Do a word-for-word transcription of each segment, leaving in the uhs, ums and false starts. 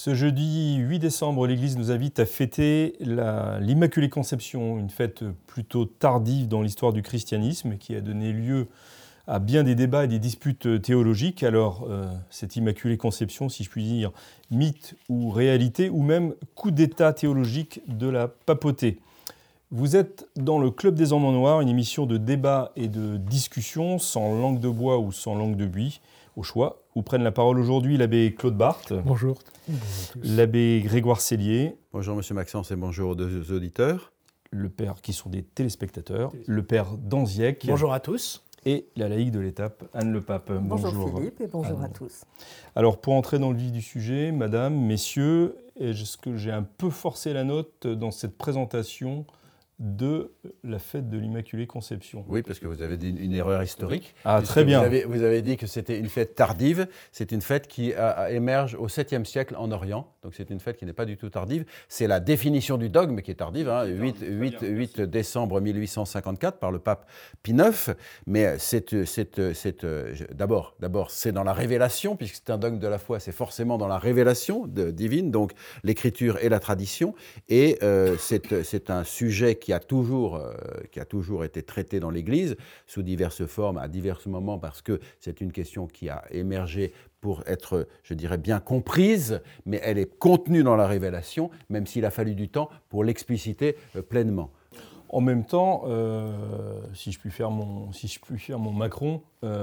Ce jeudi huit décembre, l'Église nous invite à fêter la, l'Immaculée Conception, une fête plutôt tardive dans l'histoire du christianisme qui a donné lieu à bien des débats et des disputes théologiques. Alors, euh, cette Immaculée Conception, si je puis dire, mythe ou réalité, ou même coup d'état théologique de la papauté. Vous êtes dans le Club des Hommes en Noir, une émission de débat et de discussion, sans langue de bois ou sans langue de buis, au choix, où prennent la parole aujourd'hui l'abbé Claude Barthes. Bonjour. L'abbé Grégoire Sellier. Bonjour Monsieur Maxence et bonjour aux deux auditeurs. Le père, qui sont des téléspectateurs, le père Danziec. Bonjour à tous. Et la laïque de l'étape, Anne Le Pape. Bonjour, bonjour Philippe et bonjour Anne. À tous. Alors pour entrer dans le vif du sujet, madame, messieurs, est-ce que j'ai un peu forcé la note dans cette présentation de la fête de l'Immaculée Conception? Oui, parce que vous avez dit une erreur historique. Ah, très bien. Vous avez, vous avez dit que c'était une fête tardive. C'est une fête qui a, a, émerge au septième siècle en Orient. Donc c'est une fête qui n'est pas du tout tardive. C'est la définition du dogme qui est tardive, hein, huit décembre mille huit cent cinquante-quatre par le pape Pie neuf. Mais c'est, c'est, c'est, d'abord, d'abord, c'est dans la révélation, puisque c'est un dogme de la foi, c'est forcément dans la révélation de, divine, donc l'écriture et la tradition. Et euh, c'est, c'est un sujet qui a toujours, euh, qui a toujours été traité dans l'Église, sous diverses formes, à divers moments, parce que c'est une question qui a émergé pour être, je dirais, bien comprise, mais elle est contenue dans la révélation, même s'il a fallu du temps pour l'expliciter euh, pleinement. En même temps, euh, si je puis faire mon, si je puis faire mon Macron,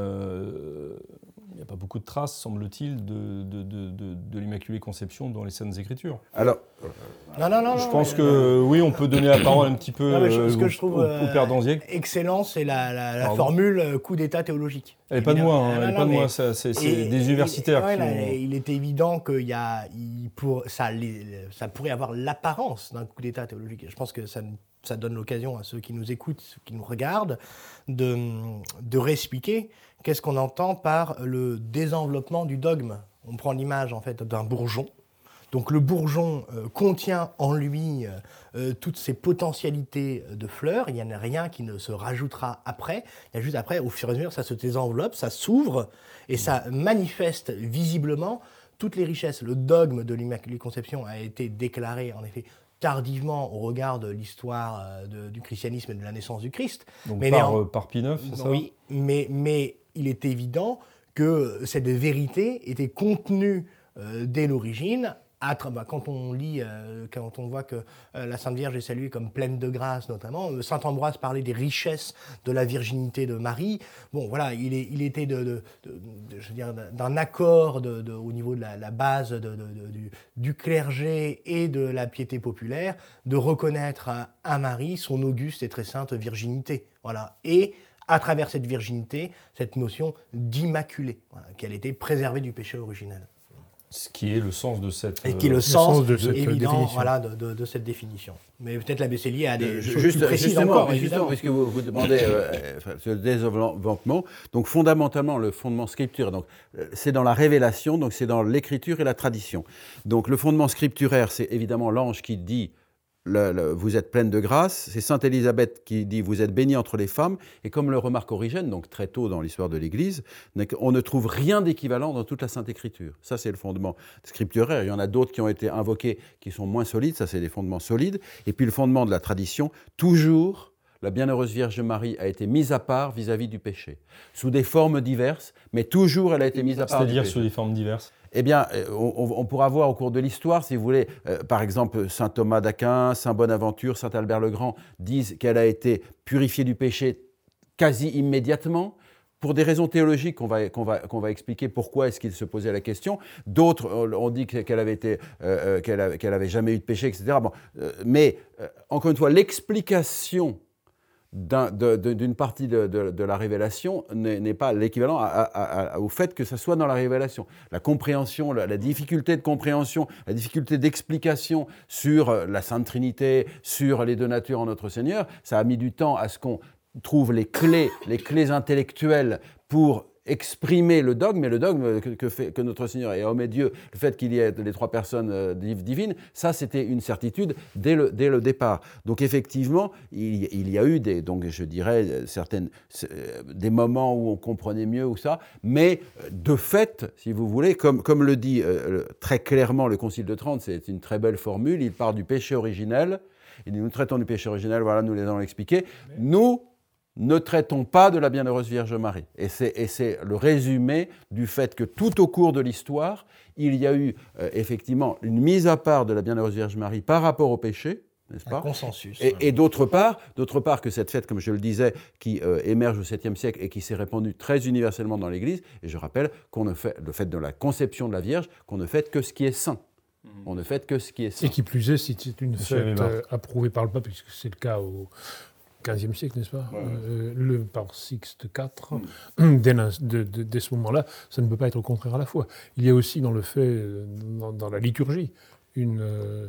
euh, il n'y a pas beaucoup de traces, semble-t-il, de, de, de, de, de l'Immaculée Conception dans les Saintes Écritures. Alors, non, non, non, je non, pense mais, que euh, oui, on peut donner la parole un petit peu non, mais je, ce euh, que au, je trouve au, au père Danziec. Excellent, c'est la, la, la formule euh, coup d'état théologique. Elle n'est pas de moi, hein, non, elle n'est non, pas de mais, moi, ça, c'est, c'est et, des universitaires. Et, ouais, qui là, ont... Il est évident que y a, il pour, ça, les, ça pourrait avoir l'apparence d'un coup d'état théologique. Je pense que ça, ça donne l'occasion à ceux qui nous écoutent, ceux qui nous regardent, de, de réexpliquer qu'est-ce qu'on entend par le désenveloppement du dogme. On prend l'image en fait d'un bourgeon. Donc le bourgeon euh, contient en lui euh, toutes ses potentialités de fleurs. Il n'y en a rien qui ne se rajoutera après. Il y a juste après, au fur et à mesure, ça se désenveloppe, ça s'ouvre et ça manifeste visiblement toutes les richesses. Le dogme de l'Immaculée Conception a été déclaré en effet tardivement au regard de l'histoire euh, de, du christianisme et de la naissance du Christ. Donc mais par, néan... euh, par Pie neuf, c'est ça ? Oui, mais, mais il est évident que cette vérité était contenue euh, dès l'origine. À, bah, quand on lit, euh, quand on voit que euh, la Sainte Vierge est saluée comme pleine de grâce, notamment, euh, saint Ambroise parlait des richesses de la virginité de Marie. Bon, voilà, il, est, il était de, de, de, de, je veux dire, d'un accord de, de, au niveau de la, la base de, de, de, du, du clergé et de la piété populaire de reconnaître à, à Marie son auguste et très sainte virginité. Voilà. Et à travers cette virginité, cette notion d'immaculée, voilà, qu'elle était préservée du péché originel. Ce qui est le sens de cette et qui est le, euh, sens, sens de cette évident, voilà, de, de, de cette définition. Mais peut-être l'abbé Sellier a des euh, choses juste, plus précises justement, encore, justement, évidemment. puisque vous, vous demandez euh, ce désenveloppement, donc fondamentalement le fondement scripturaire, donc euh, c'est dans la révélation, donc c'est dans l'écriture et la tradition. Donc le fondement scripturaire, c'est évidemment l'ange qui dit Le, le, vous êtes pleine de grâce, c'est Sainte Élisabeth qui dit vous êtes bénie entre les femmes, et comme le remarque Origène, donc très tôt dans l'histoire de l'Église, on ne trouve rien d'équivalent dans toute la Sainte Écriture. Ça c'est le fondement scripturaire. Il y en a d'autres qui ont été invoqués qui sont moins solides, ça c'est des fondements solides. Et puis le fondement de la tradition, toujours la bienheureuse Vierge Marie a été mise à part vis-à-vis du péché, sous des formes diverses, mais toujours elle a été mise à part. C'est-à-dire sous des formes diverses. Eh bien, on, on pourra voir au cours de l'histoire, si vous voulez, euh, par exemple, saint Thomas d'Aquin, saint Bonaventure, saint Albert le Grand disent qu'elle a été purifiée du péché quasi immédiatement, pour des raisons théologiques qu'on va, qu'on va, qu'on va expliquer pourquoi est-ce qu'il se posait la question. D'autres ont dit qu'elle avait été, euh, qu'elle avait, qu'elle avait jamais eu de péché, et cetera. Bon, euh, mais, euh, encore une fois, l'explication D'un, de, de, d'une partie de, de, de la révélation n'est, n'est pas l'équivalent à, à, à, au fait que ça soit dans la révélation. La compréhension, la, la difficulté de compréhension, la difficulté d'explication sur la Sainte Trinité, sur les deux natures en notre Seigneur, ça a mis du temps à ce qu'on trouve les clés, les clés intellectuelles pour exprimer le dogme, et le dogme que, que, fait, que notre Seigneur est homme et Dieu, le fait qu'il y ait les trois personnes euh, divines, ça c'était une certitude dès le, dès le départ. Donc effectivement, il, il y a eu des, donc je dirais, certaines, des moments où on comprenait mieux ou ça, mais de fait, si vous voulez, comme, comme le dit euh, très clairement le Concile de Trente, c'est une très belle formule, il part du péché originel, il dit nous traitons du péché originel, voilà, nous les allons l'expliquer, nous ne traitons pas de la Bienheureuse Vierge Marie. Et c'est, et c'est le résumé du fait que tout au cours de l'histoire, il y a eu euh, effectivement une mise à part de la Bienheureuse Vierge Marie par rapport au péché, n'est-ce pas ? Un consensus. Et, et d'autre part, d'autre part que cette fête, comme je le disais, qui euh, émerge au septième siècle et qui s'est répandue très universellement dans l'Église, et je rappelle qu'on ne fait, le fait de la conception de la Vierge, qu'on ne fête que ce qui est saint. On ne fête que ce qui est saint. Et qui plus est, si c'est une fête euh, approuvée par le pape, puisque c'est le cas au quinzième siècle, n'est-ce pas, ouais. euh, le, par Sixte quatre, mm. dès, de, de, dès ce moment-là, ça ne peut pas être contraire à la foi. Il y a aussi dans le fait, dans, dans la liturgie, une,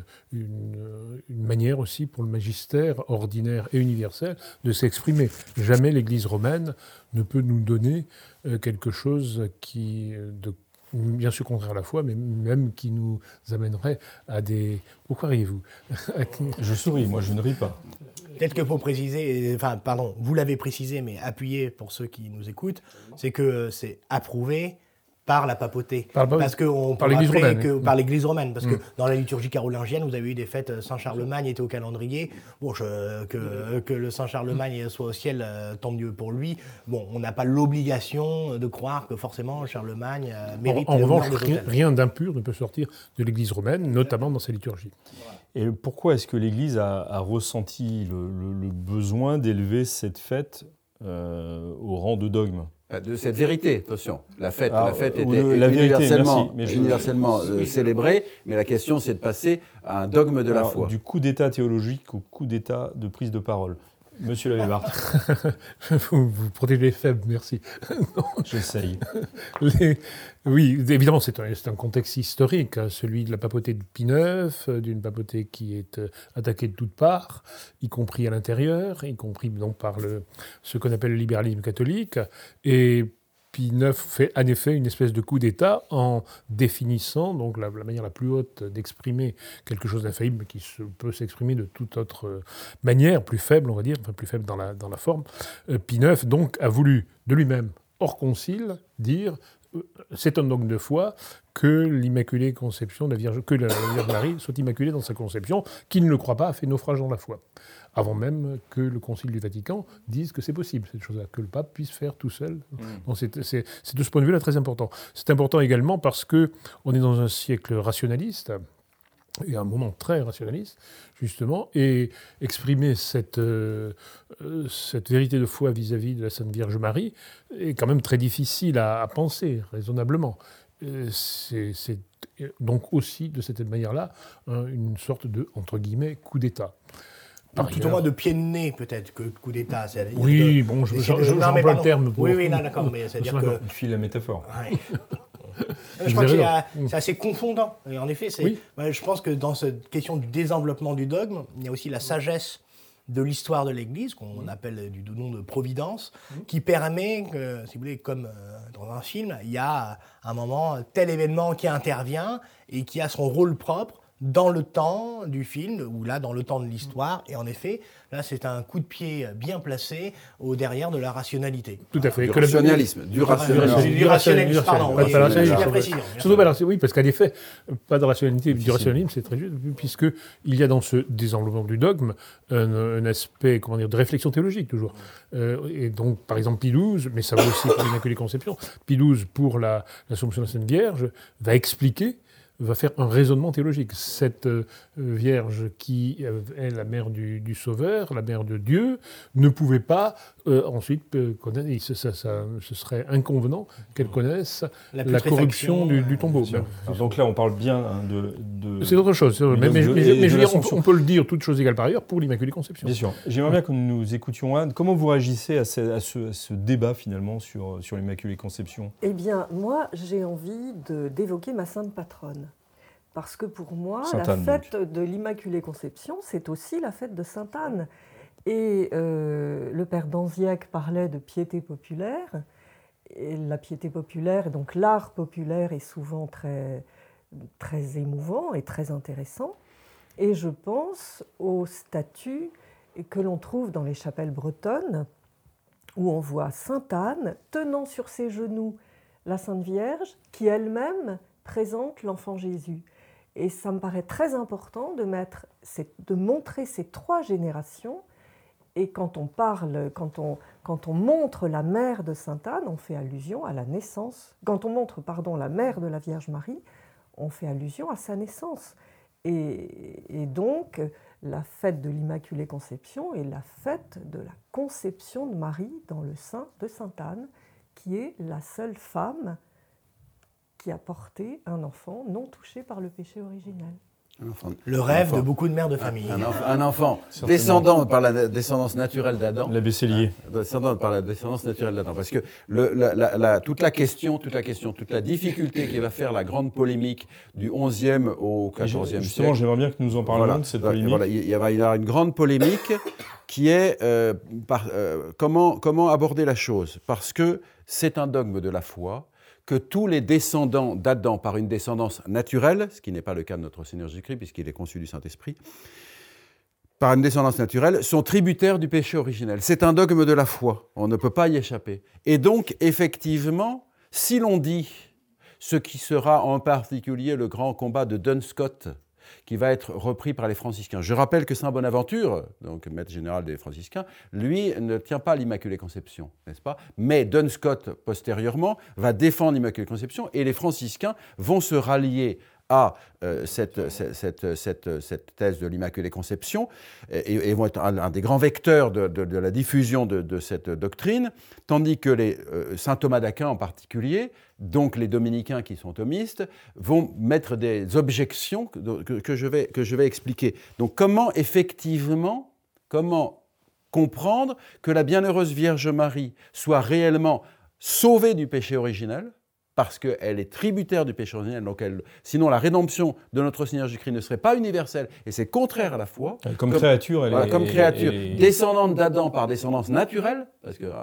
une, une manière aussi pour le magistère ordinaire et universel de s'exprimer. Jamais l'Église romaine ne peut nous donner euh, quelque chose qui, de, bien sûr contraire à la foi, mais même qui nous amènerait à des... Pourquoi riez-vous ? Je souris, moi je ne ris pas. Peut-être que pour préciser, enfin pardon, vous l'avez précisé, mais appuyez pour ceux qui nous écoutent, c'est que c'est approuvé par la papauté. Par, parce que on par l'Église romaine. Que, oui. Par l'Église romaine, parce mmh. que dans la liturgie carolingienne, vous avez eu des fêtes, Saint-Charlemagne était au calendrier. Bon, je, que, que le Saint-Charlemagne soit au ciel, euh, tant mieux pour lui. Bon, on n'a pas l'obligation de croire que forcément Charlemagne euh, mérite... En, en revanche, rien, rien d'impur ne peut sortir de l'Église romaine, notamment dans ses liturgies. Et pourquoi est-ce que l'Église a, a ressenti le, le, le besoin d'élever cette fête euh, au rang de dogme ? De cette vérité, attention. La fête, Alors, la fête était de, la universellement, vérité, merci, universellement je... euh, célébrée, mais la question c'est de passer à un dogme de Alors, la foi. Du coup d'état théologique au coup d'état de prise de parole. Monsieur Lavébart. vous, vous protégez les faibles, merci. J'essaye. Les... Oui, évidemment, c'est un, c'est un contexte historique, hein, celui de la papauté de Pie neuf, d'une papauté qui est euh, attaquée de toutes parts, y compris à l'intérieur, y compris donc par le, ce qu'on appelle le libéralisme catholique. Et Pie neuf fait en effet une espèce de coup d'État en définissant donc la, la manière la plus haute d'exprimer quelque chose d'infaillible, mais qui se, peut s'exprimer de toute autre manière, plus faible, on va dire, enfin plus faible dans la, dans la forme. Euh, Pie neuf donc a voulu de lui-même, hors concile, dire euh, c'est un dogme de foi que l'Immaculée Conception de la Vierge, que la Vierge Marie soit immaculée dans sa conception, qui ne le croit pas a fait naufrage dans la foi. Avant même que le Concile du Vatican dise que c'est possible, cette chose-là, que le pape puisse faire tout seul. Mmh. Donc c'est, c'est, c'est de ce point de vue-là très important. C'est important également parce qu'on est dans un siècle rationaliste, et un moment très rationaliste, justement, et exprimer cette, euh, cette vérité de foi vis-à-vis de la Sainte Vierge Marie est quand même très difficile à, à penser, raisonnablement. C'est, c'est donc aussi, de cette manière-là, hein, une sorte de, entre guillemets, coup d'État. Par tout au moins de pied de nez, peut-être, que coup d'État. C'est-à-dire oui, de, bon, je, de, je, de, je, j'emploie le terme. Pour... Oui, oui, là, d'accord, mais c'est-à-dire que... Il file la métaphore. Ouais. Je crois que c'est, à, c'est assez confondant. Et en effet, c'est, oui. je pense que dans cette question du désenveloppement du dogme, il y a aussi la sagesse de l'histoire de l'Église, qu'on appelle du nom de providence, qui permet, que, si vous voulez, comme dans un film, il y a un moment, tel événement qui intervient et qui a son rôle propre dans le temps du film, ou là, dans le temps de l'histoire. Et en effet, là, c'est un coup de pied bien placé au derrière de la rationalité. Tout à fait. Du rationalisme. Du rationalisme. Du rationalisme, pardon. Oui, bien précis. Surtout, alors, oui, parce qu'en effet, pas de rationalité, du rationalisme, c'est très juste, puisqu'il y a dans ce désenveloppement du dogme un, un aspect, comment dire, de réflexion théologique, toujours. Euh, et donc, par exemple, Pie douze, mais ça vaut aussi pour l'Immaculée Conception, Pie douze, pour la, l'Assomption de la Sainte Vierge, va expliquer va faire un raisonnement théologique. Cette euh, Vierge qui euh, est la mère du, du Sauveur, la mère de Dieu, ne pouvait pas euh, ensuite euh, connaître, ça, ça, ça, ce serait inconvenant qu'elle connaisse la, la corruption du, du tombeau. Ben, Alors, donc là, on parle bien hein, de, de... C'est autre chose. C'est mais, mais, mais, mais, mais je veux dire, on, on peut le dire, toutes choses égales par ailleurs, pour l'Immaculée Conception. Bien sûr. J'aimerais bien que nous écoutions Anne. Comment vous réagissez à ce, à ce, à ce débat, finalement, sur, sur l'Immaculée Conception ? Eh bien, moi, j'ai envie de, d'évoquer ma sainte patronne. Parce que pour moi, Sainte-Anne, la fête donc. de l'Immaculée Conception, c'est aussi la fête de Sainte-Anne. Et euh, le père Danziac parlait de piété populaire. et la piété populaire, donc l'art populaire est souvent très, très émouvant et très intéressant. Et je pense aux statues que l'on trouve dans les chapelles bretonnes, où on voit Sainte Anne tenant sur ses genoux la Sainte Vierge, qui elle-même présente l'enfant Jésus. Et ça me paraît très important de, mettre, de montrer ces trois générations. Et quand on parle, quand on, quand on montre la mère de Sainte Anne, on fait allusion à la naissance. Quand on montre, pardon, la mère de la Vierge Marie, on fait allusion à sa naissance. Et, et donc, la fête de l'Immaculée Conception est la fête de la conception de Marie dans le sein de Sainte Anne, qui est la seule femme qui a porté un enfant non touché par le péché originel. Un enfant, le rêve enfant. de beaucoup de mères de famille. Un, un, enfant, un enfant descendant par la descendance naturelle d'Adam. L'abbé Sellier. Descendant par la descendance naturelle d'Adam. Parce que le, la, la, la, toute la question, toute la question, toute la difficulté qui va faire la grande polémique du onzième au quatorzième Justement, siècle. j'aimerais bien que nous en parlions voilà, de cette polémique. Voilà, il y a une grande polémique qui est euh, par, euh, comment, comment aborder la chose. Parce que c'est un dogme de la foi que tous les descendants d'Adam par une descendance naturelle, ce qui n'est pas le cas de notre Seigneur Jésus-Christ puisqu'il est conçu du Saint-Esprit, par une descendance naturelle, sont tributaires du péché originel. C'est un dogme de la foi, on ne peut pas y échapper. Et donc, effectivement, si l'on dit ce qui sera en particulier le grand combat de Duns Scott, qui va être repris par les franciscains. Je rappelle que Saint Bonaventure, donc maître général des franciscains, lui ne tient pas l'Immaculée Conception, n'est-ce pas? Mais Duns Scott, postérieurement, va défendre l'Immaculée Conception et les franciscains vont se rallier à euh, cette, cette, cette, cette thèse de l'Immaculée Conception et, et vont être un, un des grands vecteurs de, de, de la diffusion de, de cette doctrine, tandis que les, euh, saint Thomas d'Aquin en particulier, donc les dominicains qui sont thomistes, vont mettre des objections que, que, que, je, vais, que je vais expliquer. Donc comment effectivement, comment comprendre que la bienheureuse Vierge Marie soit réellement sauvée du péché originel, parce qu'elle est tributaire du péché originel, donc elle, sinon la rédemption de notre Seigneur Jésus-Christ ne serait pas universelle, et c'est contraire à la foi. Comme, comme créature, elle voilà, est... Comme créature, elle est... descendante d'Adam par descendance naturelle, parce que,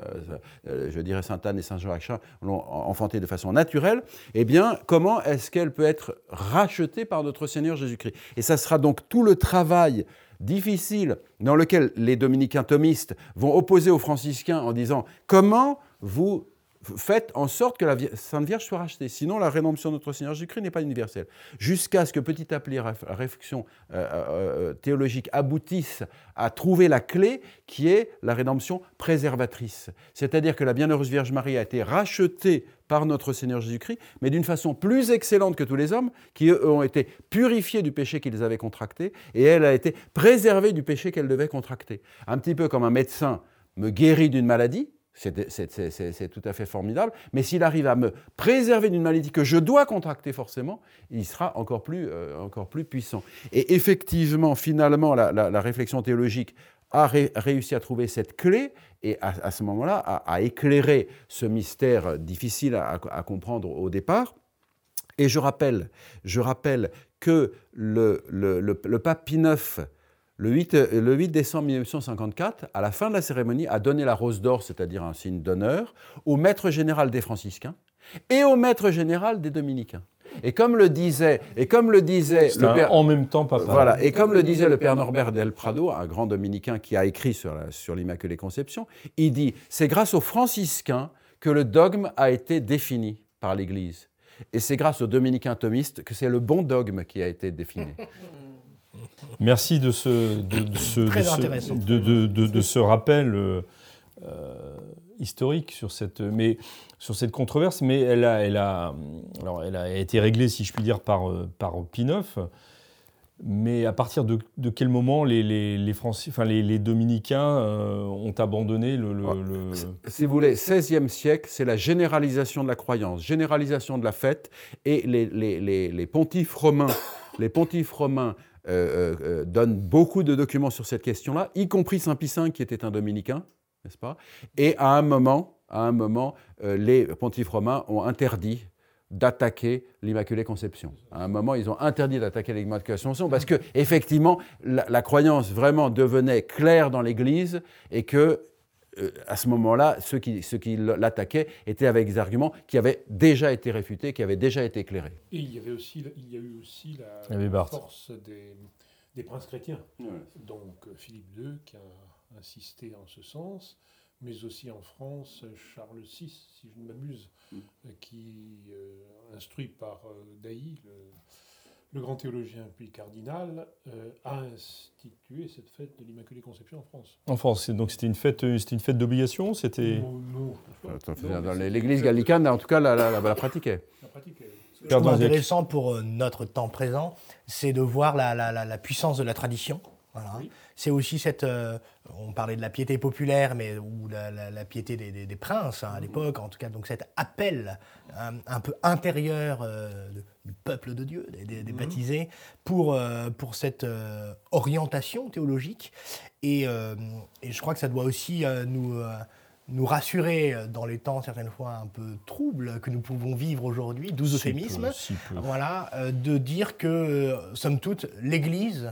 euh, je dirais, Sainte Anne et Saint Jacques l'ont enfantée de façon naturelle, eh bien, comment est-ce qu'elle peut être rachetée par notre Seigneur Jésus-Christ? Et ça sera donc tout le travail difficile dans lequel les dominicains thomistes vont opposer aux franciscains en disant « Comment vous... » faites en sorte que la Sainte Vierge soit rachetée. Sinon, la rédemption de notre Seigneur Jésus-Christ n'est pas universelle. Jusqu'à ce que petit à petit la réflexion euh, euh, théologique aboutisse à trouver la clé qui est la rédemption préservatrice. C'est-à-dire que la bienheureuse Vierge Marie a été rachetée par notre Seigneur Jésus-Christ, mais d'une façon plus excellente que tous les hommes, qui eux ont été purifiés du péché qu'ils avaient contracté, et elle a été préservée du péché qu'elle devait contracter. Un petit peu comme un médecin me guérit d'une maladie, C'est, c'est, c'est, c'est tout à fait formidable, mais s'il arrive à me préserver d'une maladie que je dois contracter forcément, il sera encore plus, euh, encore plus puissant. Et effectivement, finalement, la, la, la réflexion théologique a ré, réussi à trouver cette clé et à, à ce moment-là, à, à éclairer ce mystère difficile à, à comprendre au départ. Et je rappelle, je rappelle que le, le, le, le pape Pie neuf, Le huit, le huit décembre mille neuf cent cinquante-quatre, à la fin de la cérémonie, a donné la rose d'or, c'est-à-dire un signe d'honneur, au maître général des franciscains et au maître général des dominicains. Et comme le disait, et comme le disait le père, en même temps papa. Voilà, et comme le disait le père Norbert del Prado, un grand dominicain qui a écrit sur, la, sur l'Immaculée Conception, il dit « C'est grâce aux franciscains que le dogme a été défini par l'Église. Et c'est grâce aux dominicains thomistes que c'est le bon dogme qui a été défini. » Merci de ce, de, de ce, Très de intéressant. ce, de, de, de, de ce rappel euh, euh, historique sur cette, mais, sur cette controverse, mais elle a, elle, a, alors elle a été réglée, si je puis dire, par, par Pie neuf. Mais à partir de, de quel moment les, les, les, Francis, enfin les, les dominicains euh, ont abandonné le, le, le... Si vous voulez, seizième siècle, c'est la généralisation de la croyance, généralisation de la fête, et les, les, les, les pontifes romains, les pontifes romains euh, euh, donnent beaucoup de documents sur cette question-là, y compris Saint Pie cinq qui était un dominicain, n'est-ce pas? Et à un moment, à un moment euh, les pontifes romains ont interdit d'attaquer l'Immaculée Conception. À un moment, ils ont interdit d'attaquer l'Immaculée Conception parce que, effectivement, la, la croyance vraiment devenait claire dans l'Église et que euh, à ce moment-là, ceux qui, ceux qui l'attaquaient étaient avec des arguments qui avaient déjà été réfutés, qui avaient déjà été éclairés. Et il y avait aussi, il y a eu aussi la, Il y avait la Barthes. force des, des princes chrétiens. Ouais. Donc euh, Philippe deux qui a insisté en ce sens, mais aussi en France Charles six, si je ne m'abuse, mm. euh, qui, euh, instruit par euh, Dailly, le, le grand théologien puis cardinal, euh, a institué cette fête de l'Immaculée Conception en France. En France, donc c'était une fête, c'était une fête d'obligation, c'était. Non, non, Attends, non, dans mais l'Église c'est- gallicane, en tout cas, la, la, la, la pratiquait. la pratiquait. Ce que je trouve Pardon, Jacques. intéressant pour euh, notre temps présent, c'est de voir la, la, la, la puissance de la tradition. Voilà. Oui. C'est aussi cette, euh, on parlait de la piété populaire, mais ou la, la, la piété des, des, des princes hein, à l'époque, en tout cas, donc cet appel un, un peu intérieur euh, de, du peuple de Dieu, des, des, des baptisés, pour, euh, pour cette euh, orientation théologique. Et, euh, et je crois que ça doit aussi euh, nous, euh, nous rassurer dans les temps certaines fois un peu troubles que nous pouvons vivre aujourd'hui, doux Si euphémisme, peu, si peu. voilà, euh, de dire que, euh, somme toute, l'Église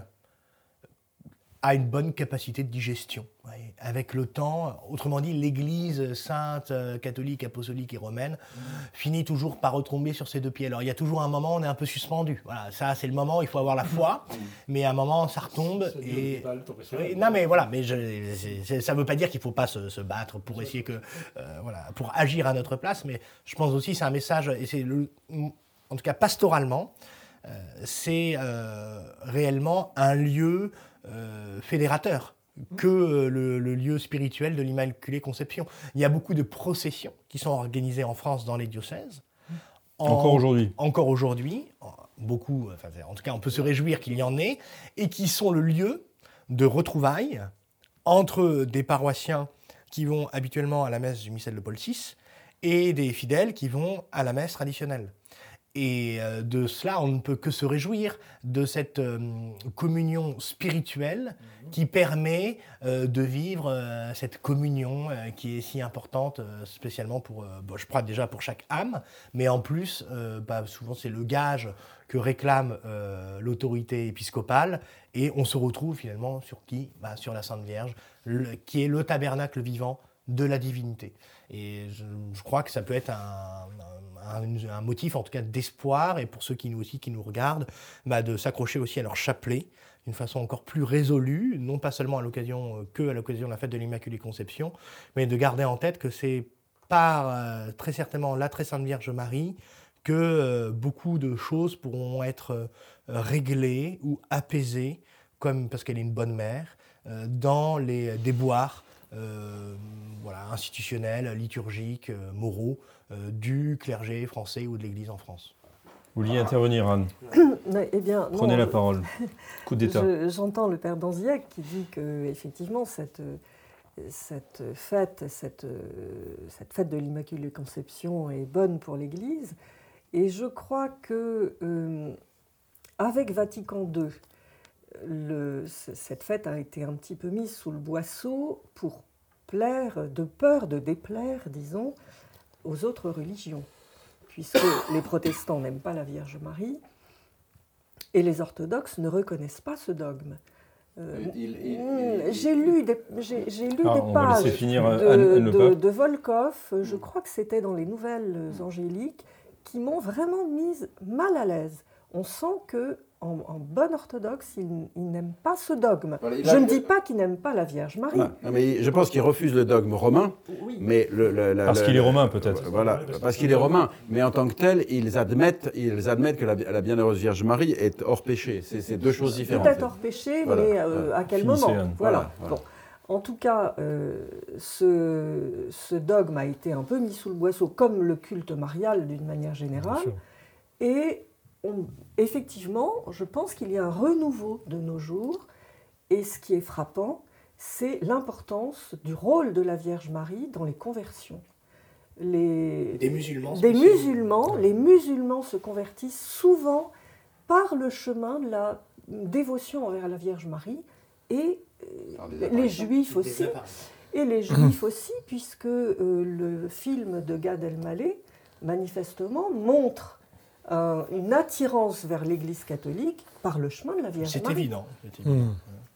a une bonne capacité de digestion. Ouais. Avec le temps, autrement dit, l'Église sainte, euh, catholique, apostolique et romaine mmh. finit toujours par retomber sur ses deux pieds. Alors il y a toujours un moment où on est un peu suspendu. Voilà, ça c'est le moment, il faut avoir la foi, mmh. mais à un moment ça retombe. Ça et... et... Non mais voilà, mais je, c'est, c'est, ça ne veut pas dire qu'il ne faut pas se, se battre pour essayer que, euh, voilà, pour agir à notre place, mais je pense aussi que c'est un message, et c'est le, en tout cas pastoralement, euh, c'est euh, réellement un lieu Euh, fédérateur que euh, le, le lieu spirituel de l'Immaculée Conception. Il y a beaucoup de processions qui sont organisées en France dans les diocèses. En, Encore aujourd'hui. Encore aujourd'hui. Beaucoup, enfin, en tout cas, on peut se réjouir qu'il y en ait, et qui sont le lieu de retrouvailles entre des paroissiens qui vont habituellement à la messe du missel de Paul six et des fidèles qui vont à la messe traditionnelle. Et de cela, on ne peut que se réjouir de cette euh, communion spirituelle qui permet euh, de vivre euh, cette communion euh, qui est si importante, euh, spécialement pour, euh, bon, je crois déjà pour chaque âme, mais en plus, euh, bah, souvent c'est le gage que réclame euh, l'autorité épiscopale, et on se retrouve finalement sur qui ? Bah, sur la Sainte Vierge, le, qui est le tabernacle vivant de la divinité. Et je, je crois que ça peut être un, un, un motif, en tout cas, d'espoir, et pour ceux qui nous, aussi, qui nous regardent, bah, de s'accrocher aussi à leur chapelet d'une façon encore plus résolue, non pas seulement à l'occasion, que à l'occasion de la fête de l'Immaculée Conception, mais de garder en tête que c'est par, euh, très certainement, la très sainte Vierge Marie que euh, beaucoup de choses pourront être euh, réglées ou apaisées, comme parce qu'elle est une bonne mère, euh, dans les déboires Euh, voilà, institutionnels, liturgiques, euh, moraux euh, du clergé français ou de l'Église en France. Vous vouliez intervenir, Anne ? Eh bien, non, Prenez la parole. Coup d'État. Je, j'entends le père Danziac qui dit que effectivement cette, cette fête, cette, cette fête de l'Immaculée Conception est bonne pour l'Église, et je crois que euh, avec Vatican deux, Le, cette fête a été un petit peu mise sous le boisseau pour plaire, de peur de déplaire, disons, aux autres religions, puisque les protestants n'aiment pas la Vierge Marie et les orthodoxes ne reconnaissent pas ce dogme. Euh, il, il, il, j'ai lu des, j'ai, j'ai lu ah, des pages finir, de, Anne, de, de Volkov, je crois que c'était dans les Nouvelles Angéliques, qui m'ont vraiment mise mal à l'aise. On sent que En, en bon orthodoxe, il, il n'aime pas ce dogme. Voilà, je ne dis pas qu'il n'aime pas la Vierge Marie. Non, non, mais je pense qu'il refuse le dogme romain. Oui. Mais le, le, la, parce le, qu'il est romain, peut-être. Voilà, parce qu'il est romain. Mais en tant que tel, ils admettent, ils admettent que la, la Bienheureuse Vierge Marie est hors péché. C'est, c'est deux choses différentes. Peut-être hors péché, voilà. mais euh, à quel Finissez, moment voilà. Voilà, voilà. Bon. En tout cas, euh, ce, ce dogme a été un peu mis sous le boisseau, comme le culte marial d'une manière générale. Et On, effectivement, je pense qu'il y a un renouveau de nos jours, et ce qui est frappant, c'est l'importance du rôle de la Vierge Marie dans les conversions. Les, des musulmans. Des musulmans, les musulmans se convertissent souvent par le chemin de la dévotion envers la Vierge Marie, et les, les Juifs aussi, et les Juifs aussi, puisque euh, le film de Gad Elmaleh, manifestement, montre Euh, une attirance vers l'Église catholique par le chemin de la Vierge c'est Marie. Évident, c'est évident. Mmh.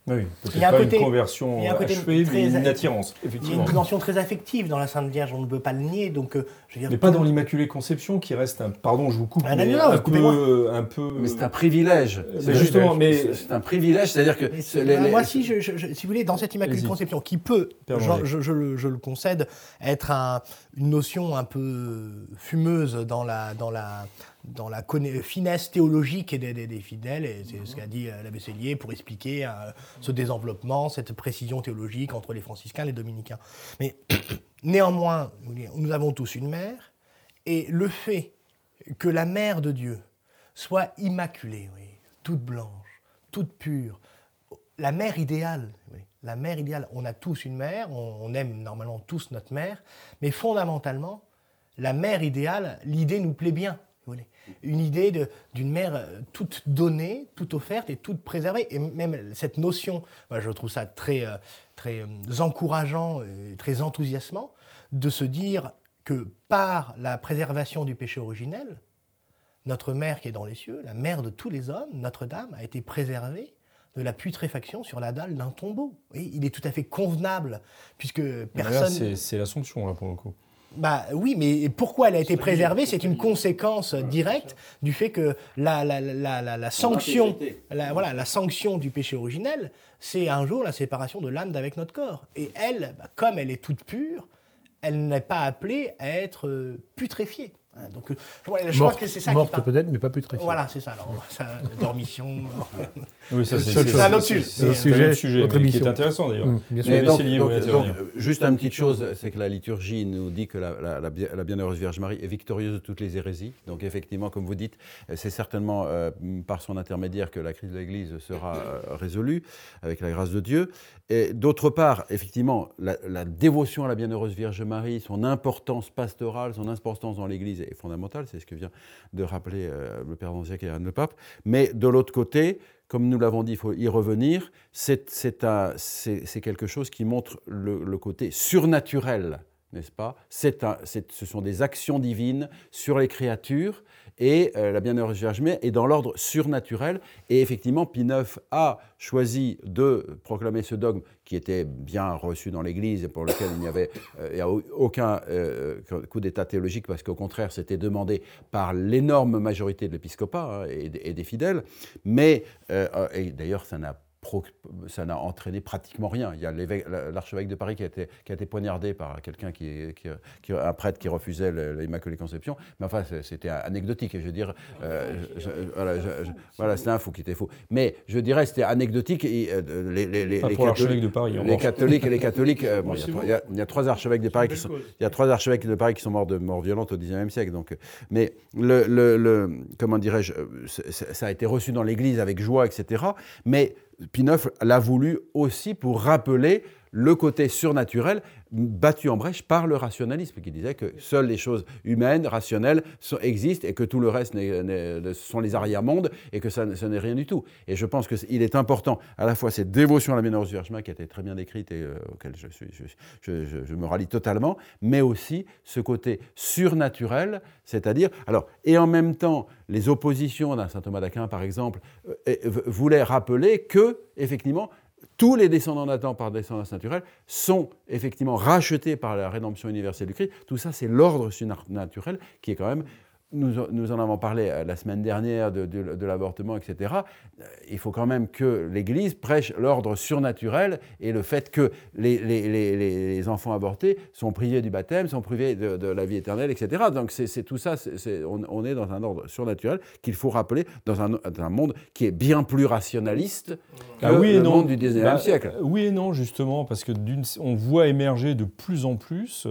Oui, peut-être Il y a un pas côté- une conversion il y a un côté achevée, très- mais une attirance, Il y a effectivement. une dimension très affective dans la Sainte Vierge, on ne peut pas le nier. Donc, euh, je veux dire, Mais pas dans l'Immaculée Conception, qui reste un... Pardon, je vous coupe, Ah, non, mais non, non, un, coupez-moi. peu, un peu... Mais c'est un privilège. Mais C'est- justement, mais- c'est c'est un privilège, c'est-à-dire que Mais c'est- c'est- les- bah, les- moi, si, je, je- je- si vous voulez, dans cette Immaculée Allez-y. Conception, qui peut, Père je, Landry. je- je le, je le concède, être un- une notion un peu fumeuse dans la, dans la, dans la conna- finesse théologique des, des- des fidèles, et c'est ce qu'a dit euh, l'abbé Sellier pour expliquer euh, ce désenveloppement, cette précision théologique entre les franciscains et les dominicains. Mais néanmoins, vous voyez, nous avons tous une mère, et le fait que la mère de Dieu soit immaculée, oui, toute blanche, toute pure, la mère idéale, oui, la mère idéale, on a tous une mère, on, on aime normalement tous notre mère, mais fondamentalement, la mère idéale, l'idée nous plaît bien. Vous voyez. Une idée de- d'une mère euh, toute donnée, toute offerte et toute préservée. Et même cette notion, moi, je trouve ça très, euh, très euh, encourageant, et très enthousiasmant, de se dire que par la préservation du péché originel, notre mère qui est dans les cieux, la mère de tous les hommes, Notre-Dame, a été préservée de la putréfaction sur la dalle d'un tombeau. Et il est tout à fait convenable, puisque Mais là, personne... c'est, c'est l'Assomption, là, pour le coup. Bah oui, mais pourquoi elle a été préservée, c'est une conséquence directe du fait que la, la, la, la, la sanction, la, voilà, la sanction du péché originel, c'est un jour la séparation de l'âme d'avec notre corps. Et elle, bah, comme elle est toute pure, elle n'est pas appelée à être euh, putréfiée. Hein, donc, euh, je, je morte, crois que c'est ça morte qui parle. peut-être, mais pas putréfiée. Voilà, c'est ça. Alors, ça, dormition. Oui, ça, C'est c'est, autre c'est, chose. un autre c'est- sujet. c'est C'est un un sujet, autre sujet, autre mais qui est émission. intéressant, d'ailleurs. Mmh, bien sûr. Mais Mais donc, Céline donc- voulait donc, intervenir. euh, juste une petite chose, c'est que la liturgie nous dit que la, la- la bien- la Bienheureuse Vierge Marie est victorieuse de toutes les hérésies. Donc effectivement, comme vous dites, c'est certainement euh, par son intermédiaire que la crise de l'Église sera euh, résolue, avec la grâce de Dieu. Et d'autre part, effectivement, la, la dévotion à la Bienheureuse Vierge Marie, son importance pastorale, son importance dans l'Église est fondamentale. C'est ce que vient de rappeler euh, le Père Danziac et Anne le Pape. Mais de l'autre côté, comme nous l'avons dit, il faut y revenir, c'est, c'est, un, c'est, c'est quelque chose qui montre le, le côté surnaturel, n'est-ce pas ? c'est un, c'est, Ce sont des actions divines sur les créatures, et euh, la Bienheureuse Vierge Marie est dans l'ordre surnaturel. Et effectivement, Pie neuf a choisi de proclamer ce dogme qui était bien reçu dans l'Église et pour lequel il n'y avait euh, il y a aucun euh, coup d'état théologique, parce qu'au contraire, c'était demandé par l'énorme majorité de l'épiscopat hein, et, et des fidèles. Mais, euh, et d'ailleurs, ça n'a ça n'a entraîné pratiquement rien. Il y a l'archevêque de Paris qui a été, qui a été poignardé par quelqu'un qui, qui, qui, un prêtre qui refusait l'Immaculée Conception. Mais enfin, c'était anecdotique. Je veux dire, euh, je, voilà, je, je, voilà, c'était un fou qui était fou. Mais je dirais, c'était anecdotique. Et, euh, les, les, les, Pas les pour l'archevêque de Paris. Les catholiques et les catholiques. Euh, bon, il, y a, il, y a, il y a trois archevêques de Paris qui sont, il y a trois archevêques de Paris qui sont morts de mort violente au dix-neuvième siècle. Donc, mais le, le, le comment dirais-je, ça a été reçu dans l'Église avec joie, et cetera. Mais Pie neuf l'a voulu aussi pour rappeler le côté surnaturel battu en brèche par le rationalisme, qui disait que seules les choses humaines, rationnelles, sont, existent et que tout le reste n'est, n'est, sont les arrière-mondes et que ça, ça n'est rien du tout. Et je pense qu'il est important, à la fois cette dévotion à la Bienheureuse Vierge Marie qui a été très bien décrite et euh, auquel je, suis, je, je, je, je me rallie totalement, mais aussi ce côté surnaturel, c'est-à-dire, alors, et en même temps, les oppositions d'un saint Thomas d'Aquin, par exemple, euh, voulaient rappeler que, effectivement, tous les descendants d'Adam par descendance naturelle sont effectivement rachetés par la rédemption universelle du Christ. Tout ça, c'est l'ordre surnaturel qui est quand même... Nous, nous en avons parlé la semaine dernière de, de, de l'avortement, et cetera. Il faut quand même que l'Église prêche l'ordre surnaturel et le fait que les, les, les, les enfants avortés sont privés du baptême, sont privés de, de la vie éternelle, et cetera. Donc c'est, c'est tout ça, c'est, c'est, on, on est dans un ordre surnaturel qu'il faut rappeler dans un, dans un monde qui est bien plus rationaliste que ah oui le non. monde du dix-neuvième bah, siècle. Oui et non, justement, parce qu'on voit émerger de plus en plus...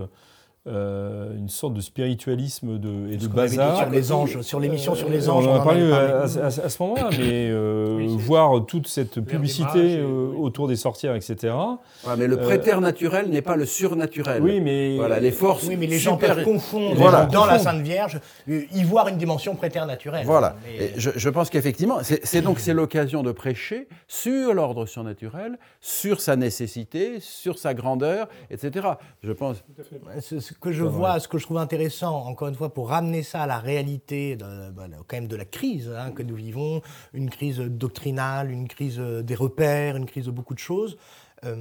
Euh, une sorte de spiritualisme de, et de bazar. Sur les anges, sur l'émission euh, sur les anges. On en a parlé, parlé à, à, à ce moment-là, mais euh, oui, voir toute cette publicité euh, oui. autour des sorcières, et cetera. Ouais, mais le préternaturel euh, n'est pas le surnaturel. Oui, mais voilà, les forces. Oui, mais les super... gens peuvent confondre voilà. dans la Sainte Vierge, y voir une dimension préternaturelle. Voilà. Mais... Et je, je pense qu'effectivement, c'est, c'est donc c'est l'occasion de prêcher sur l'ordre surnaturel, sur sa nécessité, sur sa grandeur, et cetera. Je pense. Ce, ce que je Pas vois, vrai. ce que je trouve intéressant, encore une fois, pour ramener ça à la réalité, de, bah, quand même de la crise hein, que nous vivons, une crise doctrinale, une crise des repères, une crise de beaucoup de choses. Euh,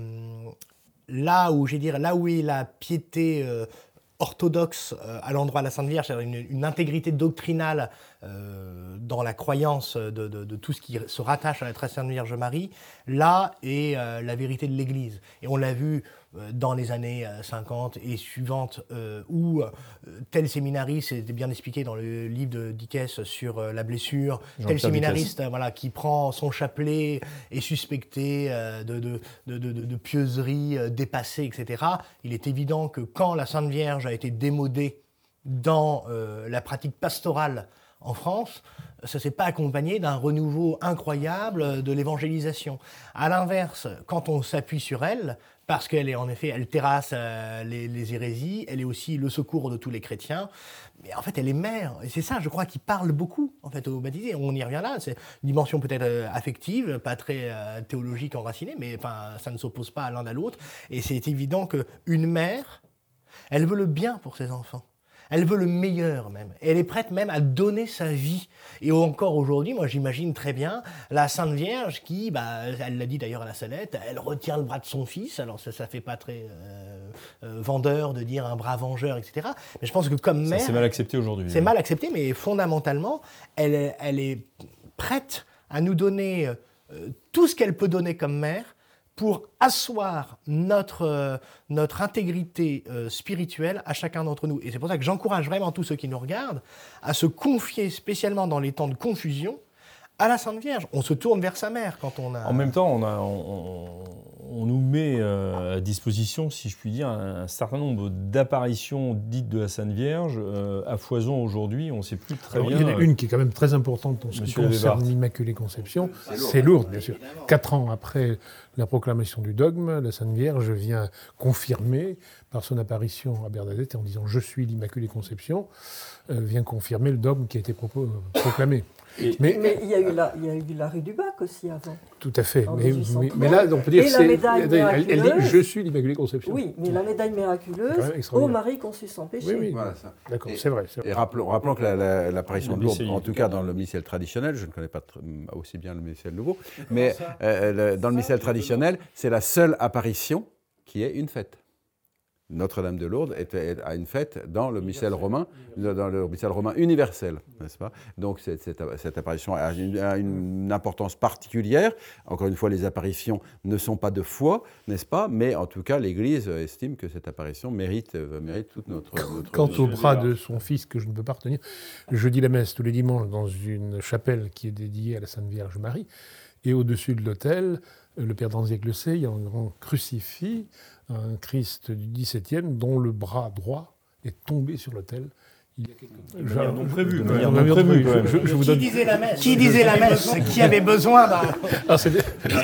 là où, j'ai dire, là où est la piété euh, orthodoxe euh, à l'endroit de la Sainte Vierge, c'est-à-dire une, une intégrité doctrinale euh, dans la croyance de, de, de tout ce qui se rattache à la très Sainte Vierge Marie, là est euh, la vérité de l'Église. Et on l'a vu euh, dans les années euh, cinquante et suivantes, euh, où euh, tel séminariste, c'était bien expliqué dans le livre de Dickès sur euh, la blessure, Jean-Pierre tel séminariste euh, voilà, qui prend son chapelet est suspecté euh, de, de, de, de, de pieuserie euh, dépassée, et cetera. Il est évident que quand la Sainte Vierge a été démodée dans euh, la pratique pastorale en France, ça ne s'est pas accompagné d'un renouveau incroyable de l'évangélisation. À l'inverse, quand on s'appuie sur elle, parce qu'elle est en effet, elle terrasse euh, les, les hérésies, elle est aussi le secours de tous les chrétiens, mais en fait elle est mère, et c'est ça je crois qui parle beaucoup en fait aux baptisés, on y revient là, c'est une dimension peut-être euh, affective, pas très euh, théologique enracinée, mais enfin, ça ne s'oppose pas à l'un à l'autre, et c'est évident qu'une mère, elle veut le bien pour ses enfants. Elle veut le meilleur même. Elle est prête même à donner sa vie. Et encore aujourd'hui, moi j'imagine très bien la Sainte Vierge qui, bah, elle l'a dit d'ailleurs à la Salette, elle retient le bras de son fils. Alors ça ne fait pas très euh, euh, vendeur de dire un bras vengeur, et cetera. Mais je pense que comme mère... Ça, c'est mal accepté aujourd'hui. C'est mal accepté, mais fondamentalement, elle est, elle est prête à nous donner euh, tout ce qu'elle peut donner comme mère pour asseoir notre, euh, notre intégrité euh, spirituelle à chacun d'entre nous. Et c'est pour ça que j'encourage vraiment tous ceux qui nous regardent à se confier, spécialement dans les temps de confusion, à la Sainte Vierge. On se tourne vers sa mère quand on a... En même temps, on, a, on, on nous met euh, à disposition, si je puis dire, un, un certain nombre d'apparitions dites de la Sainte Vierge euh, à foison aujourd'hui. On ne sait plus très Alors, bien. il y en a une qui est quand même très importante en ce qui Monsieur concerne Lebart. l'Immaculée Conception. C'est Lourdes, bien sûr. Quatre ans après la proclamation du dogme, la Sainte Vierge vient confirmer, par son apparition à Bernadette, en disant « Je suis l'Immaculée Conception euh, », vient confirmer le dogme qui a été propos, proclamé. Et- Mais, Mais il y a eu la, il y a eu la rue du Bac aussi avant. tout à fait. En Mais, mille huit cent mais, trente. mais là, on peut dire Et que la c'est... médaille elle, elle dit miraculeuse. « Je suis l'Immaculée Conception ». Oui, mais la médaille C'est quand miraculeuse, même ô extraordinaire. Marie conçue sans péché. Oui, oui. Voilà, ça. D'accord, Et- c'est vrai. c'est vrai. Et rappelons, rappelons que la- la- l'apparition Le de Lourdes, missel. en tout cas dans le missel traditionnel, je ne connais pas tr- aussi bien le missel nouveau, mais euh, le- dans le missel traditionnel, c'est la seule apparition qui est une fête. Notre-Dame de Lourdes est, est- a une fête dans le missel romain, dans le missel romain universel, n'est-ce pas? Donc cette, cette- cette apparition a une, a une importance particulière. Encore une fois, les apparitions ne sont pas de foi, n'est-ce pas? Mais en tout cas, l'Église estime que cette apparition mérite, euh, mérite toute notre... notre Quant au bras de son fils que je ne peux pas retenir, je dis la messe tous les dimanches dans une chapelle qui est dédiée à la Sainte Vierge Marie. Et au-dessus de l'autel, le Père Danziac le sait, il y a un grand crucifix, un Christ du dix-septième, dont le bras droit est tombé sur l'autel. Il y a quelques... De manière non prévue, De de manière manière non non prévue. prévue, quand même. Je, je- je vous Qui donne... disait la messe Qui disait la messe Qui avait besoin d'un... Ah, c'était-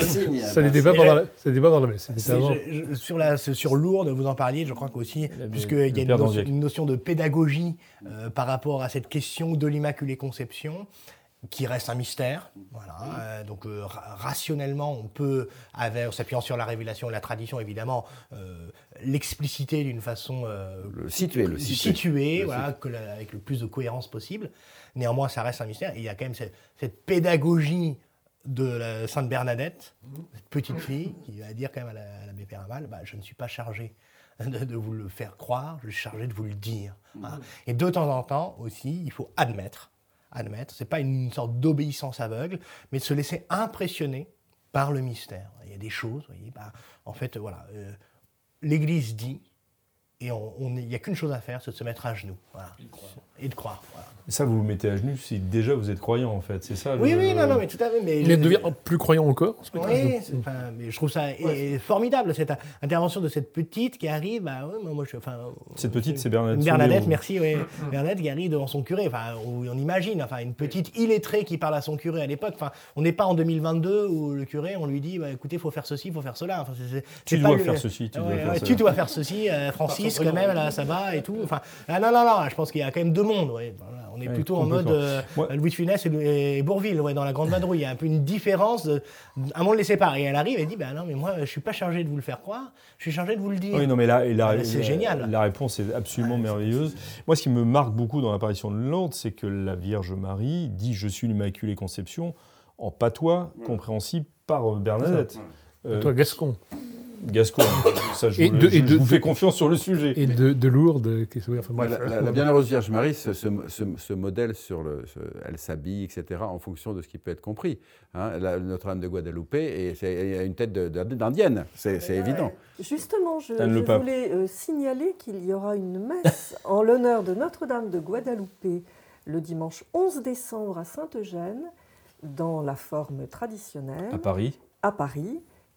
ça n'était pas pendant la, c'était pas dans la messe, c'était C'est- avant. je- je- sur, la, sur Lourdes, vous en parliez, je crois qu'aussi, Le- puisqu'il le y a une Père notion, Danziac. une notion de pédagogie euh, par rapport à cette question de l'Immaculée Conception, qui reste un mystère. Voilà. Euh, donc euh, ra- rationnellement, on peut, avec, en s'appuyant sur la révélation et la tradition, évidemment, euh, l'expliciter d'une façon euh, Le situer, le situer. située, Le voilà, que la- avec le plus de cohérence possible. Néanmoins, ça reste un mystère. Et il y a quand même cette, cette pédagogie de la Sainte Bernadette, cette petite fille, qui va dire quand même à la- à l'abbé Péramal, bah, je ne suis pas chargé de, de vous le faire croire, je suis chargé de vous le dire. Voilà. Et de temps en temps aussi, il faut admettre, admettre, c'est pas une sorte d'obéissance aveugle, mais de se laisser impressionner par le mystère. Il y a des choses, vous voyez, bah, en fait, voilà, euh, l'Église dit, et on- on est- il n'y a qu'une chose à faire, c'est de se mettre à genoux, voilà. Et de croire. Voilà. Ça, vous vous mettez à genoux si déjà vous êtes croyant, en fait. C'est ça. Oui, le- oui, non, non, mais tout à fait. Mais Il je- devient plus croyant encore. ce Oui, spectacle. c'est- enfin, mais je trouve ça eh, formidable, cette intervention de cette petite qui arrive. Bah, ouais, moi, moi, je, enfin, Cette petite, c'est Bernadette. Bernadette, Soulier, ou- merci, oui. Bernadette qui arrive devant son curé. Enfin, on, on imagine, enfin, une petite illettrée qui parle à son curé à l'époque. Enfin, on n'est pas en deux mille vingt-deux où le curé, on lui dit, bah, écoutez, il faut faire ceci, il faut faire cela. Enfin, c'est- c'est- Tu c'est dois pas faire le- ceci, tu Ouais, dois faire ouais, ça. tu dois faire ceci, euh, Francis, quand même, là, ça va et tout. Enfin, ah, non, non, non, je pense qu'il y a quand même deux mondes. Ouais. Voilà, on est Ouais, plutôt en mode euh, Moi- Louis de Funès et, et Bourvil, ouais, dans La Grande Vadrouille. Il y a un peu une différence, de, un monde les sépare. Et elle arrive et dit, bah non, mais moi, je suis pas chargé de vous le faire croire, je suis chargé de vous le dire. Oui, non, mais là, et la, Ah, c'est la- génial. La réponse est absolument Ouais, c'est- merveilleuse. Moi, ce qui me marque beaucoup dans l'apparition de Lourdes, c'est que la Vierge Marie dit « Je suis l'Immaculée Conception » en patois compréhensible par euh, Bernadette. Euh, Toi, Gascon. Gascon, ça, je, Et vous, de- je- et je de- vous fais de- confiance sur le sujet. Et de, de Lourdes. Qui, enfin, bref. La, la- la Bienheureuse Vierge Marie se, se, se, se modèle sur le. se- elle s'habille, et cetera, en fonction de ce qui peut être compris. Hein, la- Notre-Dame de Guadeloupe, et c'est, elle a une tête de- de- d'indienne, c'est, c'est évident. Justement, je, Anne Le je Pape. voulais euh, signaler qu'il y aura une messe en l'honneur de Notre-Dame de Guadeloupe le dimanche onze décembre à Saint-Eugène, dans la forme traditionnelle, À Paris. à Paris,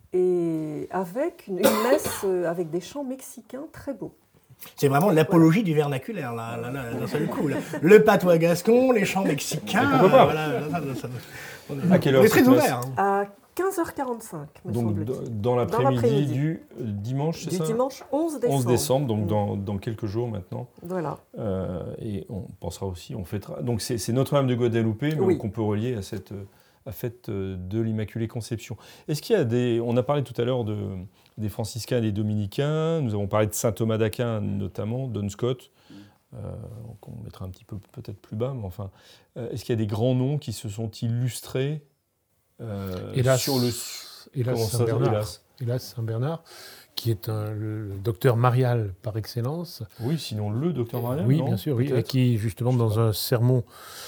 et avec une, une messe euh, avec des chants mexicains très beaux. C'est vraiment l'apologie du vernaculaire, là, là, là, d'un seul coup. Là. Le patois gascon, les chants mexicains. Mais pourquoi pas voilà, ça, ça, ça, on est, À quelle heure on est très cette messe ouvert. Hein. À quinze heures quarante-cinq, me Donc, semble-t-il. dans, dans l'après-midi l'après-midi. du euh, dimanche, c'est Du ça dimanche onze décembre. onze décembre, donc Mm. dans, dans quelques jours maintenant. Voilà. Euh, et on pensera aussi, on fêtera. Donc c'est, c'est Notre-Dame de Guadeloupe, mais Oui. qu'on peut relier à cette euh, à fête euh, de l'Immaculée Conception. Est-ce qu'il y a des. On a parlé tout à l'heure de, des franciscains et des dominicains, nous avons parlé de saint Thomas d'Aquin notamment, Don Scott, euh, qu'on mettra un petit peu peut-être plus bas, mais enfin. Euh, est-ce qu'il y a des grands noms qui se sont illustrés euh, Hélas, sur le. hélas, Comment ça, Saint-Bernard. hélas Hélas, Saint-Bernard, qui est un, le, le docteur marial par excellence. Oui, sinon le docteur Marial. Oui, non bien sûr, oui, et Peut-être. qui, justement, Je sais dans pas. un sermon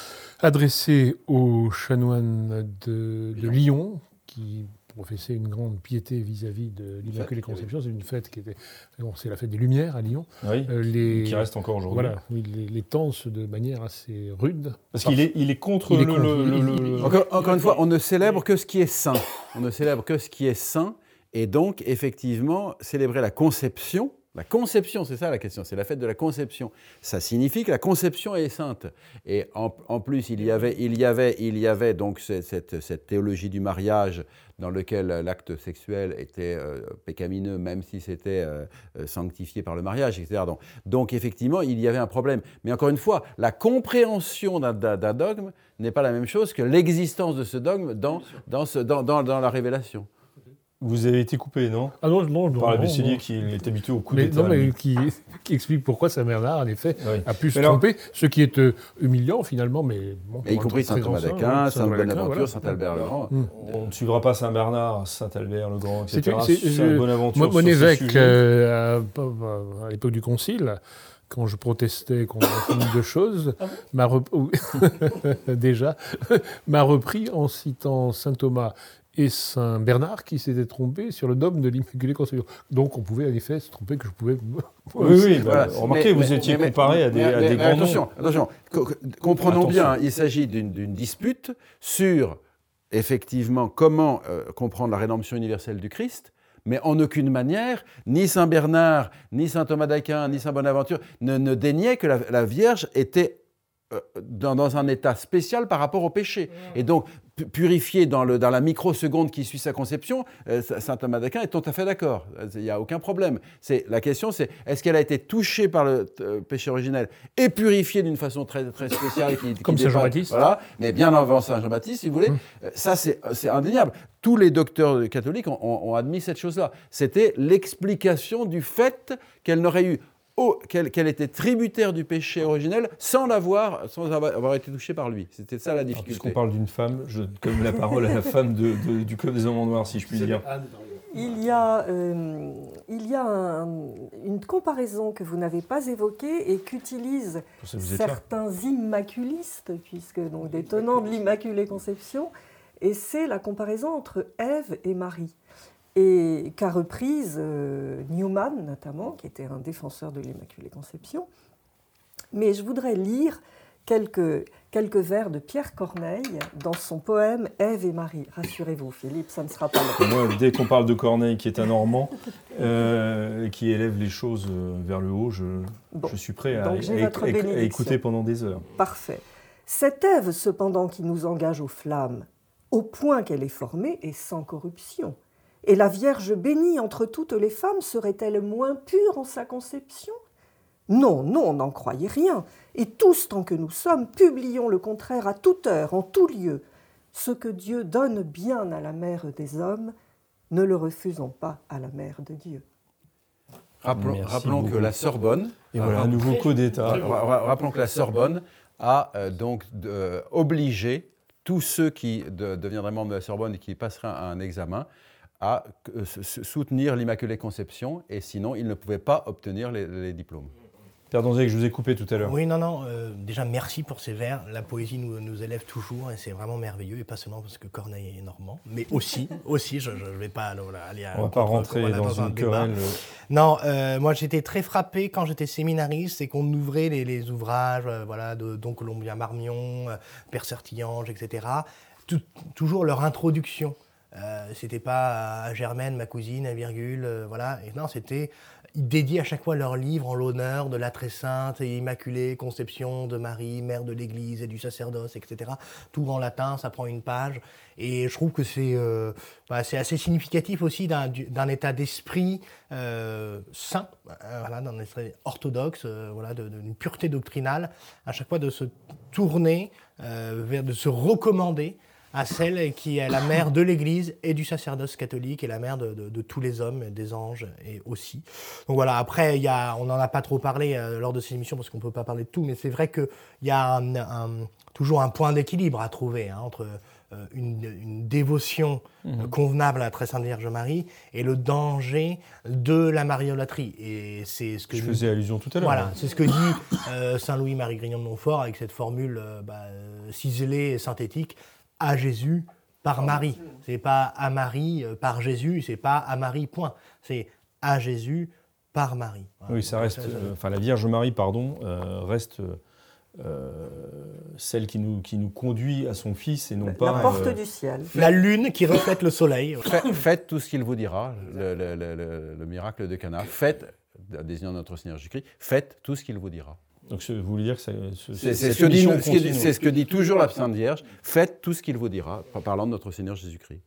adressé aux chanoines de, de Lyon, qui professait une grande piété vis-à-vis de l'Immaculée Fête, oui. Conception. C'est une fête qui était. Bon, c'est la fête des Lumières à Lyon. Oui, Euh, les, qui reste encore aujourd'hui. Voilà, oui, les, les tensent de manière assez rude. Parce qu'il est, il est contre Il est le. contre- le- le- il- le- il- Encore, encore une fois, on ne célèbre que ce qui est saint. On ne célèbre que ce qui est saint. Et donc, effectivement, célébrer la conception, la conception, c'est ça la question, c'est la fête de la conception. Ça signifie que la conception est sainte. Et en, en plus, il y avait, il y avait, il y avait donc cette, cette, cette théologie du mariage dans lequel l'acte sexuel était euh, pécamineux, même si c'était euh, sanctifié par le mariage, et cetera. Donc, donc, effectivement, il y avait un problème. Mais encore une fois, la compréhension d'un, d'un, d'un dogme n'est pas la même chose que l'existence de ce dogme dans, dans, ce, dans, dans, dans la révélation. Vous avez été coupé, non Ah non, non, non. Par la non, Bessélier non. qui est habitué au coup Mais, d'état. non, mais qui, qui explique pourquoi Saint-Bernard, en effet, Oui. a pu se Mais alors- tromper, ce qui est euh, humiliant finalement, mais bon, Et y pour un compris très saint Thomas ancien, d'Aquin, oui, saint Thomas d'Aquin, Bonaventure, voilà. saint Albert le Grand. On ne suivra pas Saint-Bernard, Saint-Albert le Grand, et cetera. C'est- c'est- Saint je- Bonaventure Mon, mon sur ce évêque, sujet. euh, à, à l'époque du Concile, quand je protestais contre un certain nombre de choses, m'a rep- oui, déjà, m'a repris en citant saint Thomas et saint Bernard qui s'étaient trompés sur le dogme de l'Immaculée Conception. Donc on pouvait en effet se tromper que je pouvais... Oui, oui, bah, Voilà. remarquez, Mais- vous mais- étiez mais- comparé à des, mais- à mais- des mais grands attention, noms. attention, co- comprenons Attention. bien, il s'agit d'une, d'une dispute sur, effectivement, comment euh, comprendre la rédemption universelle du Christ, mais en aucune manière, ni saint Bernard, ni saint Thomas d'Aquin, ni saint Bonaventure ne, ne déniaient que la, la Vierge était euh, dans, dans un état spécial par rapport au péché. Et donc, pu- purifié dans, le, dans la microseconde qui suit sa conception, euh, saint Thomas d'Aquin est tout à fait d'accord. Il n'y a aucun problème. C'est, la question, c'est est-ce qu'elle a été touchée par le euh, péché originel et purifiée d'une façon très, très spéciale qui, qui Comme Saint dépasse- Jean-Baptiste. Voilà, mais bien avant Saint Jean-Baptiste, si vous voulez. Euh, Ça, c'est, c'est indéniable. Tous les docteurs catholiques ont, ont- ont admis cette chose-là. C'était l'explication du fait qu'elle n'aurait eu Oh, qu'elle, qu'elle était tributaire du péché originel sans l'avoir, sans avoir, avoir été touchée par lui. C'était ça la Alors, difficulté. puisqu'on parle d'une femme, je donne la parole à la femme de, de- du Club des Hommes en Noir, si je puis dire. Il y a, euh, il y a un- une comparaison que vous n'avez pas évoquée et qu'utilisent Pour ça que vous êtes là. certains immaculistes, puisque donc des tenants de l'Immaculée Conception, et c'est la comparaison entre Ève et Marie. Et qu'a reprise euh, Newman, notamment, qui était un défenseur de l'Immaculée Conception. Mais je voudrais lire quelques, quelques vers de Pierre Corneille dans son poème « Ève et Marie ». Rassurez-vous, Philippe, ça ne sera pas long. Moi, dès qu'on parle de Corneille, qui est un Normand, euh, qui élève les choses euh, vers le haut, je, Bon. je suis prêt à, Donc, j'ai à- votre à- à bénédiction. écouter pendant des heures. Parfait. Cette Ève, cependant, qui nous engage aux flammes, au point qu'elle est formée, est sans corruption. Et la Vierge bénie entre toutes les femmes serait-elle moins pure en sa conception ? Non, non, n'en croyez rien. Et tous, tant que nous sommes, publions le contraire à toute heure, en tout lieu. Ce que Dieu donne bien à la mère des hommes, ne le refusons pas à la mère de Dieu. Rappelons, rappelons que la Sorbonne... Et voilà, un nouveau coup d'État. Rappelons que la Sorbonne a euh, donc euh, obligé tous ceux qui de, deviendraient membres de la Sorbonne et qui passeraient un examen à euh, soutenir l'Immaculée Conception, et sinon, ils ne pouvaient pas obtenir les, les diplômes. Père Donzec, je vous ai coupé tout à l'heure. Oui, non, non. Euh, déjà, merci pour ces vers. La poésie nous, nous élève toujours et c'est vraiment merveilleux. Et pas seulement parce que Corneille est normand, mais aussi, aussi je ne vais pas voilà, aller à... On ne va pas rentrer voilà, dans, dans une querelle. Non, euh, moi j'étais très frappé quand j'étais séminariste et qu'on ouvrait les, les ouvrages euh, voilà, de Don Colombien Marmion, euh, Père Sertillange, et cetera. Tout, toujours leur introduction. Euh, c'était pas à Germaine, ma cousine, à virgule, euh, voilà. Et non, c'était... Ils dédient à chaque fois leur livre en l'honneur de la très sainte et immaculée conception de Marie, mère de l'Église et du sacerdoce, et cetera. Tout en latin, ça prend une page. Et je trouve que c'est, euh, bah, c'est assez significatif aussi d'un, d'un état d'esprit euh, sain, euh, voilà, d'un esprit orthodoxe, euh, voilà, de, d'une pureté doctrinale, à chaque fois de se tourner, euh, vers, de se recommander à celle qui est la mère de l'Église et du sacerdoce catholique et la mère de, de, de tous les hommes, des anges et aussi. Donc voilà, après, y a, on n'en a pas trop parlé euh, lors de ces émissions parce qu'on ne peut pas parler de tout, mais c'est vrai qu'il y a un, un, toujours un point d'équilibre à trouver hein, entre euh, une, une dévotion mmh. euh, convenable à la très sainte Vierge Marie et le danger de la mariolâtrie. Et c'est ce que Je dit, faisais allusion tout à l'heure. Voilà, c'est ce que dit euh, saint Louis-Marie Grignon de Montfort avec cette formule euh, bah, ciselée et synthétique. À Jésus par Marie. C'est pas à Marie euh, par Jésus, c'est pas à Marie, point. C'est à Jésus par Marie. Voilà. Oui, ça reste. Euh, enfin, la Vierge Marie, pardon, euh, reste euh, celle qui nous, qui nous conduit à son Fils et non la, pas. La porte euh, du ciel. La lune qui reflète le soleil. Faites, faites tout ce qu'il vous dira, le, le, le, le, le miracle de Cana. Faites, désignant notre Seigneur Jésus-Christ, faites tout ce qu'il vous dira. Donc, vous voulez dire que ça, ce, c'est, c'est, ce que dit, ce c'est ce que dit toujours la Sainte Vierge. Faites tout ce qu'il vous dira, en parlant de notre Seigneur Jésus-Christ.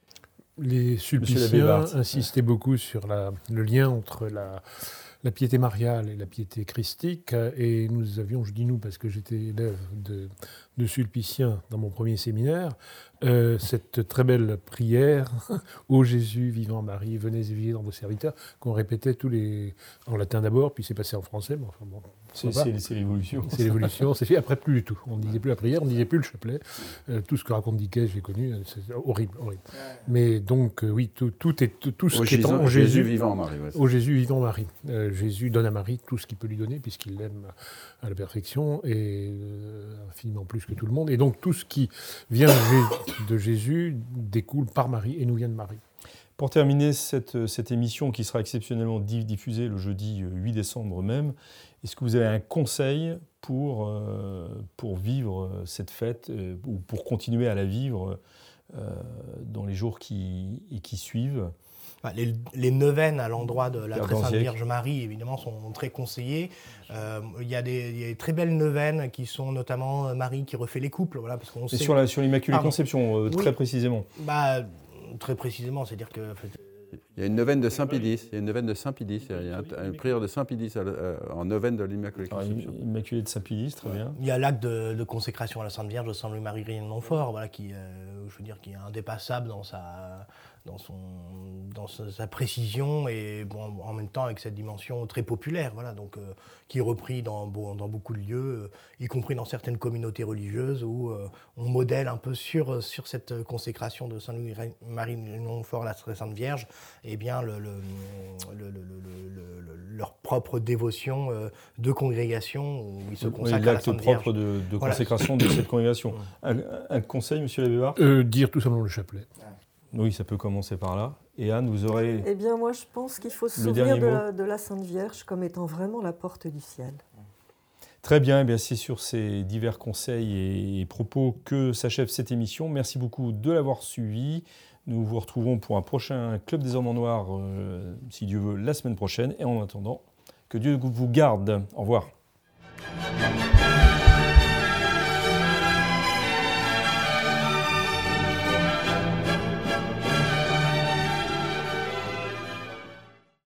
Les sulpiciens insistaient beaucoup sur la, le lien entre la, la piété mariale et la piété christique. Et nous avions, je dis nous parce que j'étais élève de, de sulpiciens dans mon premier séminaire, euh, cette très belle prière « Ô Jésus, vivant Marie, venez et vivez dans vos serviteurs » qu'on répétait tous les... en latin d'abord, puis c'est passé en français. Mais enfin bon, c'est, c'est, c'est l'évolution. C'est l'évolution. C'est fait après plus du tout. On ne disait plus la prière, on ne disait plus le chapelet. Euh, tout ce que raconte Dickès, j'ai connu, c'est horrible, horrible. Mais donc, euh, oui, tout, tout, est, tout, tout ce au qui est en Jésus, Jésus, Jésus vivant Marie. Ouais. Au Jésus vivant Marie. Euh, Jésus donne à Marie tout ce qu'il peut lui donner, puisqu'il l'aime à la perfection, et euh, infiniment plus que tout le monde. Et donc, tout ce qui vient de Jésus découle par Marie et nous vient de Marie. Pour terminer cette, cette émission qui sera exceptionnellement diffusée le jeudi huit décembre même, est-ce que vous avez un conseil pour, euh, pour vivre cette fête euh, ou pour continuer à la vivre euh, dans les jours qui, et qui suivent ? Les, les neuvaines à l'endroit de la Père très sainte Donziec. Vierge Marie, évidemment, sont très conseillées. Euh, il y a des, il y a des très belles neuvaines qui sont notamment Marie qui refait les couples. Voilà, parce qu'on et sait... sur, la, sur l'Immaculée Pardon. Conception, euh, très oui. précisément. Bah, très précisément, c'est-à-dire que... En fait, il y a une neuvaine de Saint-Pédis, il y a une neuvaine de Saint-Pédis, il y a une prière de Saint-Pédis euh, en neuvaine de l'Immaculée Conception. Alors, Immaculée de Saint-Pédis, très bien. Il y a l'acte de, de consécration à la Sainte Vierge de Saint Louis-Marie Grignon de Montfort, voilà, qui, euh, je veux dire, qui est indépassable dans sa, dans son, dans sa, sa précision et bon, en même temps avec cette dimension très populaire, voilà, donc euh, qui est repris dans, dans beaucoup de lieux, euh, y compris dans certaines communautés religieuses où euh, on modèle un peu sur, sur cette consécration de Saint Louis-Marie Grignon de Montfort à la très Sainte Vierge, et bien le, le, le, le, le, le, leur propre dévotion euh, de congrégation où ils se consacrent oui, à la Sainte Vierge. L'acte propre de, de voilà. consécration de cette congrégation. Un, un conseil, monsieur l'abbé Bart ? euh, Dire tout simplement le chapelet. Oui, ça peut commencer par là. Et Anne, vous aurez... Eh bien, moi, je pense qu'il faut se Le souvenir de dernier la, de la Sainte Vierge comme étant vraiment la porte du ciel. Très bien, eh bien, c'est sur ces divers conseils et propos que s'achève cette émission. Merci beaucoup de l'avoir suivi. Nous vous retrouvons pour un prochain Club des Hommes en Noir, euh, si Dieu veut, la semaine prochaine. Et en attendant, que Dieu vous garde. Au revoir.